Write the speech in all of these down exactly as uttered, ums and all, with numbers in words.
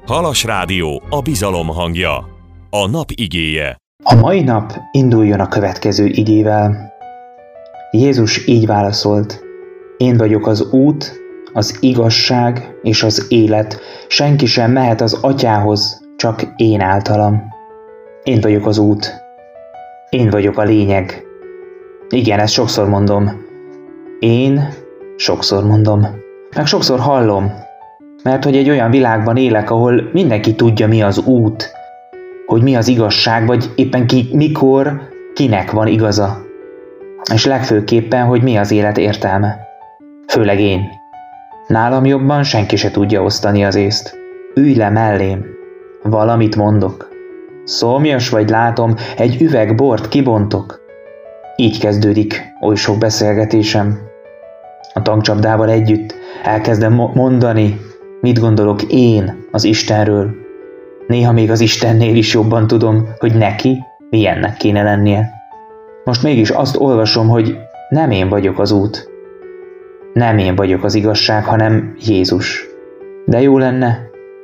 Halas Rádió, a bizalom hangja. A nap igéje. A mai nap induljon a következő igével. Jézus így válaszolt: Én vagyok az út, az igazság és az élet. Senki sem mehet az Atyához, csak én általam. Én vagyok az út. Én vagyok a lényeg. Igen, ezt sokszor mondom. Én sokszor mondom. Meg sokszor hallom. Mert hogy egy olyan világban élek, ahol mindenki tudja, mi az út, hogy mi az igazság, vagy éppen ki, mikor, kinek van igaza. És legfőképpen, hogy mi az élet értelme. Főleg én. Nálam jobban senki se tudja osztani az észt. Ülj le mellém. Valamit mondok. Szomjas vagy, látom, egy üveg bort kibontok. Így kezdődik oly sok beszélgetésem. A tankcsapdával együtt elkezdem mondani, mit gondolok én az Istenről. Néha még az Istennél is jobban tudom, hogy neki milyennek kéne lennie. Most mégis azt olvasom, hogy nem én vagyok az út. Nem én vagyok az igazság, hanem Jézus. De jó lenne,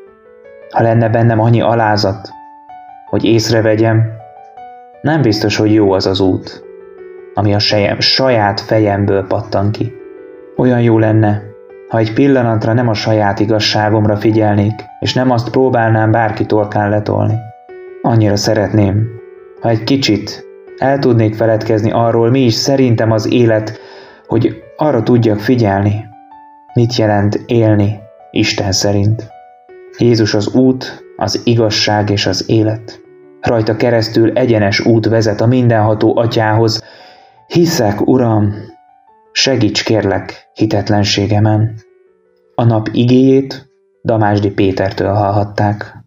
ha lenne bennem annyi alázat, hogy észrevegyem, nem biztos, hogy jó az az út, ami a sejem, saját fejemből pattan ki. Olyan jó lenne, ha egy pillanatra nem a saját igazságomra figyelnék, és nem azt próbálnám bárki torkán letolni. Annyira szeretném, ha egy kicsit el tudnék feledkezni arról, mi is szerintem az élet, hogy arra tudjak figyelni, mit jelent élni Isten szerint. Jézus az út, az igazság és az élet. Rajta keresztül egyenes út vezet a mindenható Atyához. Hiszek, Uram, segíts kérlek hitetlenségemen. A nap igéjét Damásdi Pétertől hallhatták.